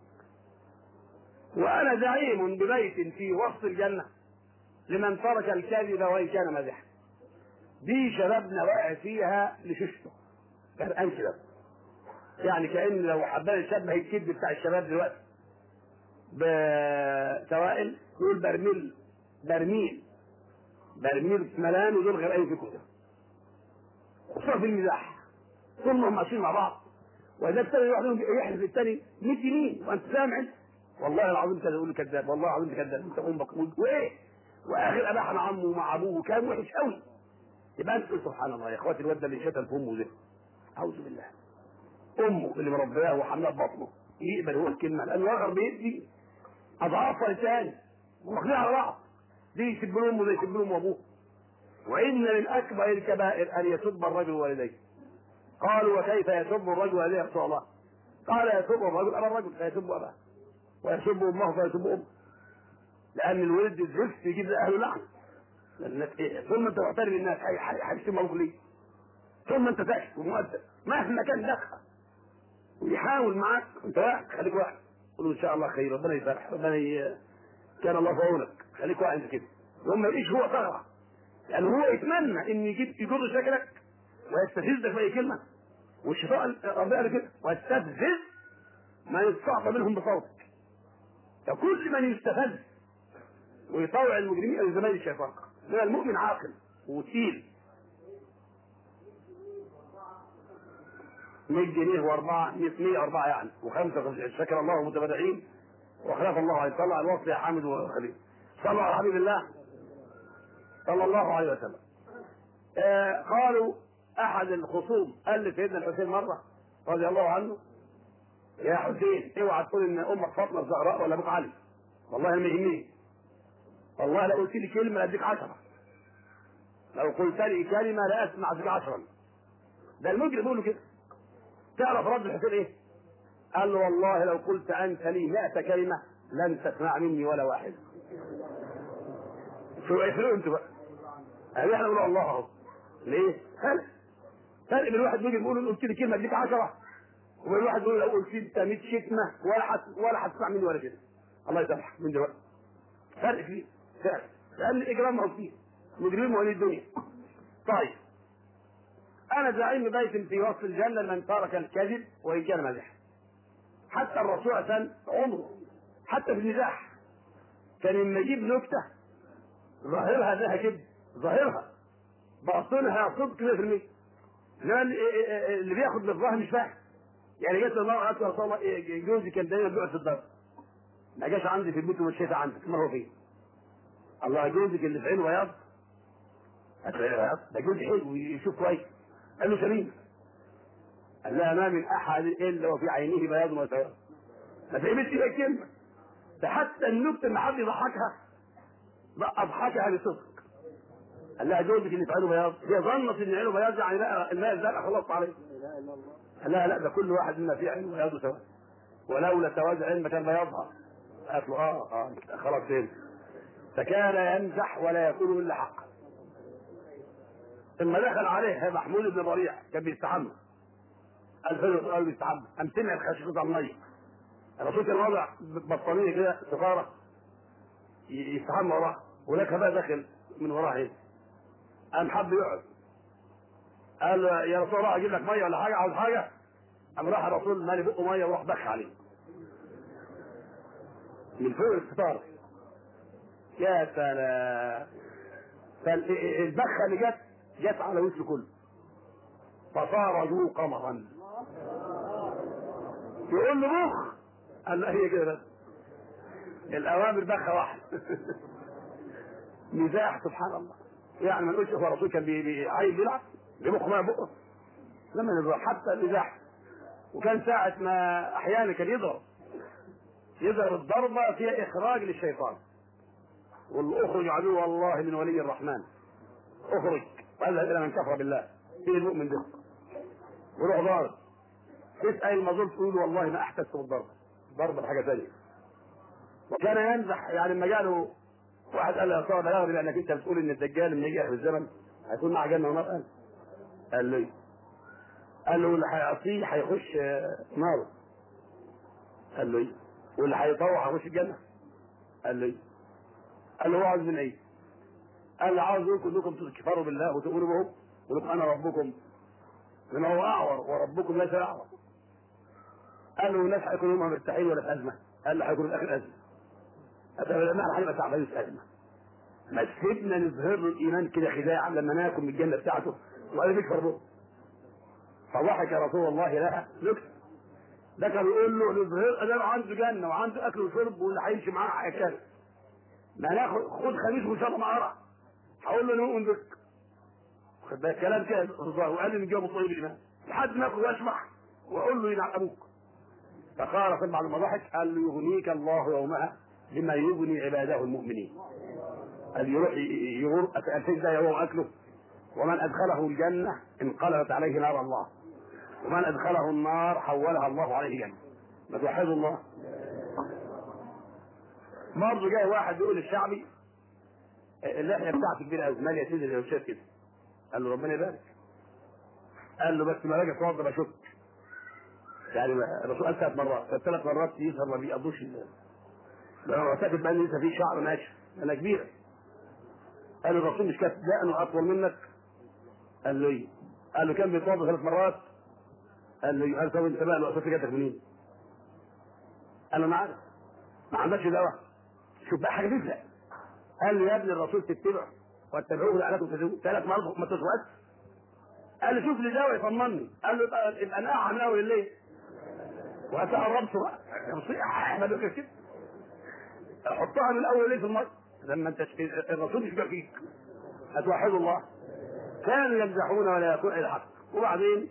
وانا زعيم ببيت في وسط الجنه لمن ترك الكذب وان كان مزحا. دي شبابنا واقع فيها لششته غرقان كده، يعني كأن لو حبان الشاب هيتكد بتاع الشباب دلوقتي بسوائل يقول برميل برميل برميل ملان ودول غرقانين في كده، خصوصا في المزاح طول ما هم ماشيين مع بعض. واذا ابتدى واحد يحلف الثاني مية يمين وانت سامع انت والله العظيم كذا يقول كذاب والله العظيم كذاب انت امك وايه واخر اباح مع عمه ومع ابوه كان وحش قوي. يبقى انت سبحان الله يا اخواتي الواد ده اللي شتم في امه ده اعوذ بالله، امه اللي مربياه وحملاه ببطنه يقبل هو الكلمه لانه اخر بيدي اضعاف الثاني واخدين على بعض. دي يسب له امه زي يسب له ابوه. وان من اكبر الكبائر ان يسب الرجل والديه. قالوا وكيف يسب الرجل والديه يا رسول الله؟ قال يسب الرجل ابا الرجل فيسب اباه ويسب امه فيسب امه، لان الولد الزفت يجيب لاهله لعنه. الناس ايه ثم انت معترف الناس هيشتم ابوك ليه؟ ثم انت ساكت ومؤدب مهما كان دخل ويحاول معاك انت واحد خليك واحد قول له ان شاء الله خير ربنا يفرح ربنا ي... كان الله في عونك خليك واحد كده. وما يبقيش هو ثغره لان هو يتمنى ان يجيب يجر شكلك ويستفزك باي كلمه، والشيطان ربنا قال كده واستفزز من استعطى منهم بصوتك. فكل من يستفز ويطوع المجرمين الى زمان الشيطان من المؤمن عاقل وتيل. مية جنيه واربعه مية واربعه يعني وخمسه شكر الله متبرعين وخلاف الله عليه. صلى على الوصل يا حامد وخليل صلى على حبيب الله صلى الله عليه وسلم. آه قالوا احد الخصوم قال لسيدنا الحسين مره رضي الله عنه يا حسين اوعى تقول ان امك فاطمه الزهراء ولا ابوك علي، والله ما يهمني، والله لو قلت لي كلمه لاديك عشره، لو قلت لي كلمه لا اسمع فيك عشرا. ده المجرم بيقول له كده. تعرف رد الحسين ايه؟ قال له والله لو قلت انت لي مئة كلمه لن تسمع مني ولا واحد. شو يفرقوا انتوا بقى؟ يعني احنا نقول الله اهو ليه؟ فرق فرق بين واحد بيجي بيقول قلت لي كلمه اديك عشره وبين واحد بيقول لو قلت انت مية شتمه ولا حت ولا هتسمع مني ولا كده. الله يسامحك من دلوقتي. فرق فيه فرق لان الاجرام ما هو فيه مجرمين مواليد الدنيا. طيب انا زعيم بيت في وسط الجنه من ترك الكذب وان كان مزحا. حتى الرسول عشان عمره حتى في المزاح كان لما يجيب نكته ظاهرها انها كذب ظاهرها باطنها صدق مية بالمية. لان اللي بياخد بالظاهر مش فاهم. يعني جت الله قالت يا رسول الله جوزي كان دايما بيقعد في الدار ما جاش عندي في البيت ومشيت عندك ما هو فين؟ الله جوزك اللي في عينه بياض؟ قالت له بياض ده جوزي حلو ويشوف كويس. قال له سليم. قال لها ما من احد الا وفي عينيه بياض وسواد. ما فهمتش فيها الكلمه. ده حتى النكته اللي حد يضحكها اضحكها بصدق. قال لها جوزك اللي في عينه بياض، هي ظنت ان عينه بياض يعني لا الماء الزرق خلصت عليه. قال لها لا ده كل واحد منا فيه عينه بياض وسواد ولولا سواد عين ما كان بياضها. قالت له اه اه خلاص فهمت. فكان يمزح ولا يقول الا حقا. ثم دخل عليه محمود بن ضريع كان بيستحمى. قال فين قال بيستحمى قام سمع الخشخش على الميه. الرسول كان واضع بطانيه كده سفاره يستحمى وراه ولك بقى داخل من وراه هنا. قام حب يقعد قال له يا رسول الله اجيب لك ميه ولا حاجه عاوز حاجه؟ قام راح الرسول مالي بقه ميه وراح دخ عليه من فوق الستاره. يا سلام. فالبخه اللي جت جت على وشه كله فصار ذو قمرا. يقول له بخ قال له هي كده بس الاوامر بخه واحده. مزاح سبحان الله. يعني ما نقولش هو الرسول كان عايز يلعب بمخ ما بقه لما نضرب حتى المزاح. وكان ساعة ما أحيانا كان يضرب يضرب الضربة فيها إخراج للشيطان. والأخرج عدو الله من ولي الرحمن، أخرج وأذهب إلى من كفر بالله في المؤمن به. وروح ضارب تسأل المظلوم تقول والله ما أحتسب الضرب، ضرب بحاجة ثانية. وكان يمزح يعني لما جاله واحد قال له يا صاحبي يغرب لأنك أنت بتقول إن الدجال لما يجي آخر الزمن هيكون مع جنة ونار. قال قال له قال له اللي هيعصيه هيخش نار. قال له واللي هيطوع هيخش الجنة. قال له قال له هو عاوز من ايه؟ قال له عاوز منكم انكم تكفروا بالله وتقولوا به ولكم انا ربكم لما هو اعور وربكم ليس اعور. قال له الناس هيكونوا هم مرتاحين ولا في ازمه؟ قال له هيكونوا في اخر ازمه. قال له هنبقى تعبانين في ازمه. ما سيبنا نظهر له الايمان كده خداعا لما ناكل من الجنه بتاعته وقال بيكفر به. فضحك رسول الله لها نكته. ده كان يقول له نظهر ادام عنده جنه وعنده اكل وشرب واللي هيمشي معاه هيكل. ما ناخد خد خميس وان شاء الله معاه. هقول له نؤمن بك. خد بالك كلام كده وقال لي من جواب طيب الايمان لحد ما اكل واشبع واقول له ينعم ابوك. فقال بعد ما ضحك قال له يغنيك الله يومها بما يغني عباده المؤمنين. قال يروح يغور ألفين ده يوم اكله. ومن ادخله الجنه انقلبت عليه نار الله، ومن ادخله النار حولها الله عليه جنه. ما توحدوا الله. برضه جاي واحد بيقول للشعبي اللحيه بتاعتك كبيره قوي ماليه تنزل لو شاف كده. قال له ربنا يبارك. قال له بس ما باجي اتوضى بشك. يعني الرسول قال ثلاث مرات، فالثلاث مرات يظهر ما بيقضوش لو ساكت بقى لسه في شعر ناشف انا كبيره. قال له الرسول مش كانت دقنه اطول منك؟ قال له ايه؟ قال له كان بيتوضى ثلاث مرات؟ قال له قال طب انت بقى الوقفه جاتك منين؟ قال له انا عارف ما عندكش دواء. شوف بقى حاجه تفرق. قال له يا ابن الرسول تتبع واتبعوه لعلكم تفلحون. ثلاث مرات ما تسوقش. قال له شوف لي دواء يطمني. قال له يبقى انا اقع من اول الليل واتقربت بقى احمد كده حطها من اول الليل في الميه لما انت الرسول مش فيك. هتوحدوا الله. كانوا يمزحون ولا يكون الى الحق. وبعدين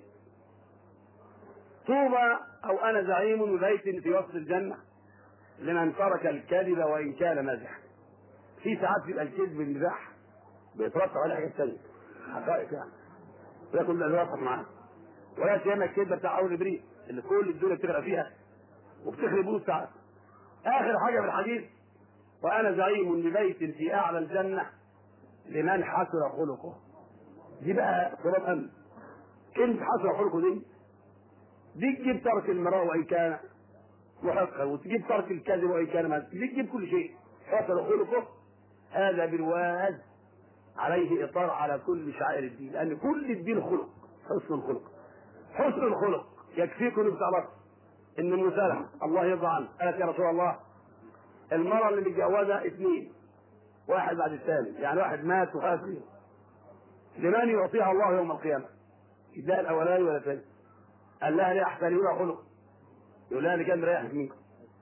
طوبى او انا زعيم ببيت في وسط الجنه لمن ترك الكذب وان كان مازحا. في ساعات بيبقى الكذب المزاح بيترتب على حاجات ثانيه حقائق يعني ده كل ده يوافق معاه. ولا سيما الكذبه بتاع اول ابريل اللي كل الدنيا بتغرق فيها وبتخرب بوس ساعات. اخر حاجه في الحديث وانا زعيم ببيت في اعلى الجنه لمن حسن خلقه. دي بقى صراط امن. كلمه حسن خلقه دي دي تجيب ترك المراه وان كان محقا، وتجيب ترك الكذب وان كان مازحا، دي تجيب كل شيء. حسن خلقه هذا بالواز عليه اطار على كل شعائر الدين، لان كل الدين خلق. حسن الخلق حسن الخلق يكفيكم انك تعرفوا ان المسالمه الله يرضى عنه. قالت يا رسول الله المراه اللي متجوزها اثنين واحد بعد الثاني، يعني واحد مات وخاف فيه، لمن يعطيها الله يوم القيامه؟ يديها الاولاني ولا الثاني؟ قال لها ليه احسن يقول خلق؟ يقول لها اللي كان مريح منكم.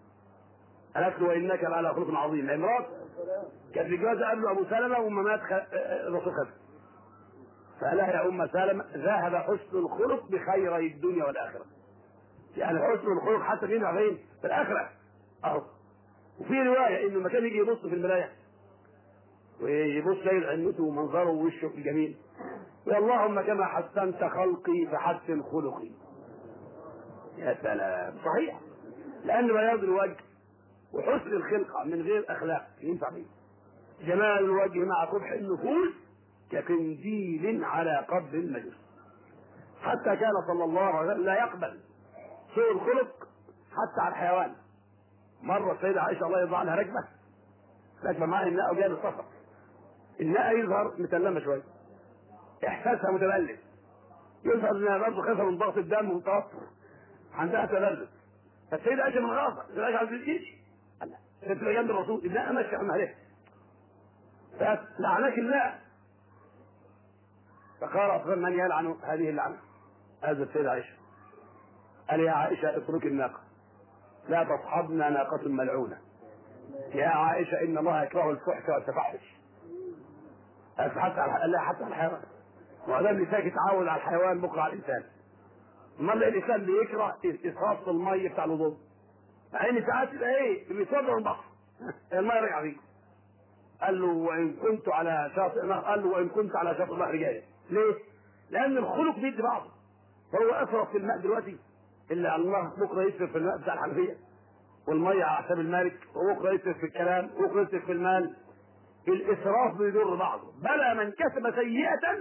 قالت له وانك لعلى خلق عظيم. امراه كانت متجوزه قبل ابو سلمه وما مات خ... الرسول خد. فقال لها يا ام سلمه ذهب حسن الخلق بخيري الدنيا والاخره. يعني حسن الخلق حتى فين فين في الاخره اهو. وفي روايه انه لما كان يجي يبص في المرايه ويبص شايل عنته ومنظره ووشه الجميل يا اللهم كما حسنت خلقي فحسن خلقي. يا سلام صحيح. لان بياض الوجه وحسن الخلقه من غير اخلاق ينفع بيه. جمال الوجه مع قبح النفوس كقنديل على قبر المجوس. حتى كان صلى الله عليه وسلم لا يقبل سوء الخلق حتى على الحيوان. مره السيده عائشه الله يرضى عنها راكبه راكبه معاها الناقه وجايه للسفر. الناقه يظهر متلمه شويه احساسها متبلد، يظهر انها برضه خايفه من ضغط الدم ومتوتر عندها تبلد. فالسيده عائشه من غاصه تلاقي عايز تمشي انت جنب الرسول الناقه ماشيه عم عليها فلعنك الله. فقال اصلا من يلعن هذه اللعنه؟ هذا السيده عائشه. قال يا عائشه اترك الناقه لا تصحبنا ناقه ملعونه. يا عائشه ان الله يكره الفحش والتفحش. حتى قال لها حتى على الحيوان، وهذا اللي ساكت عاود على الحيوان بكره على الانسان. امال الانسان بيكره اسراف الميه بتاع الوضوء، مع ان ساعات تبقى ايه بيصدر البحر الميه راجعه فيه. قال له وان كنت على شاطئ نهر، قال له وان كنت على شاطئ نهر جاي. ليه؟ لان الخلق بيدي بعضه، فهو اسرف في الماء دلوقتي الا الله بكره يسرف في الماء بتاع الحنفيه والميه على حساب المالك، وبكره يسرف في الكلام، وبكره يسرف في المال. الاسراف بيضر بعضه. بلى من كسب سيئه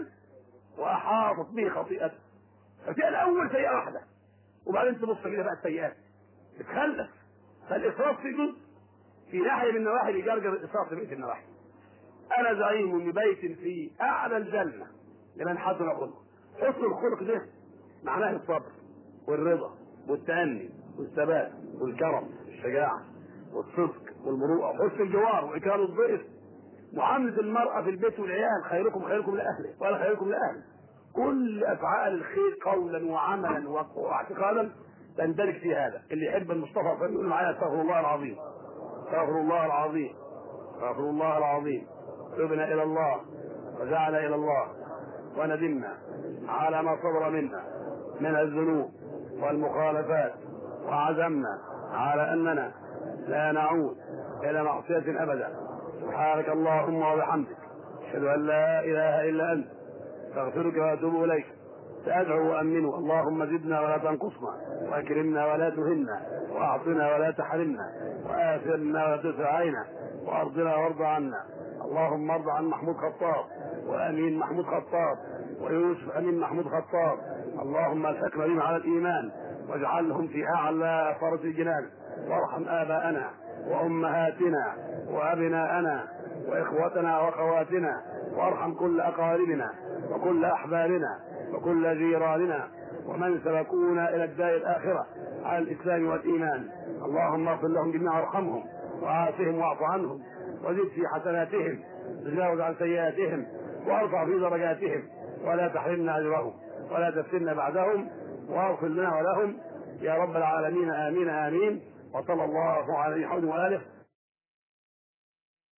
واحاطت به خطيئته. ففي الاول سيئه واحده وبعدين تبص كده بقى السيئات تتخلف. فالاسراف في جزء في ناحيه من النواحي اللي يجرجر الاسراف في بقيه النواحي. انا زعيم ببيت في اعلى الجنه لمن حسن خلقه. حسن الخلق ده معناه الصبر والرضا والتأني والثبات والكرم والشجاعه والصدق والمروءه وحسن الجوار واكرام الضيف، معامله المراه في البيت والعيال، خيركم خيركم لاهله ولا خيركم لاهله. كل افعال الخير قولا وعملا واعتقادا تندرج في هذا. اللي يحب المصطفى فليقول معايا استغفر الله العظيم، استغفر الله العظيم، استغفر الله العظيم. تبنا الى الله وزعنا الى الله وندمنا على ما صدر منا من الذنوب والمخالفات، وعزمنا على اننا لا نعود الى معصيه ابدا. سبحانك اللهم وبحمدك، اشهد ان لا اله الا انت، استغفرك واتوب اليك. سادعو وامنه اللهم زدنا ولا تنقصنا، واكرمنا ولا تهنا، واعطنا ولا تحرمنا، واثرنا ولا تسع علينا، وارضنا وارض عنا. اللهم ارض عن محمود خطاب وامين محمود خطاب ويوسف امين محمود خطاب. اللهم الحقنا بهم على الايمان واجعلهم في اعلى فرج الجنان. وارحم اباءنا وامهاتنا وابناءنا واخوتنا واخواتنا، وارحم كل اقاربنا وكل احبابنا وكل جيراننا ومن سبقونا الى الدار الاخره على الاسلام والايمان. اللهم اغفر لهم جميعا وارحمهم وعافهم واعف عنهم وزد في حسناتهم، تجاوز عن سيئاتهم وارفع في درجاتهم، ولا تحرمنا اجرهم ولا تفتنا بعدهم، واغفر لنا ولهم يا رب العالمين. امين امين. وصلى الله على محمد واله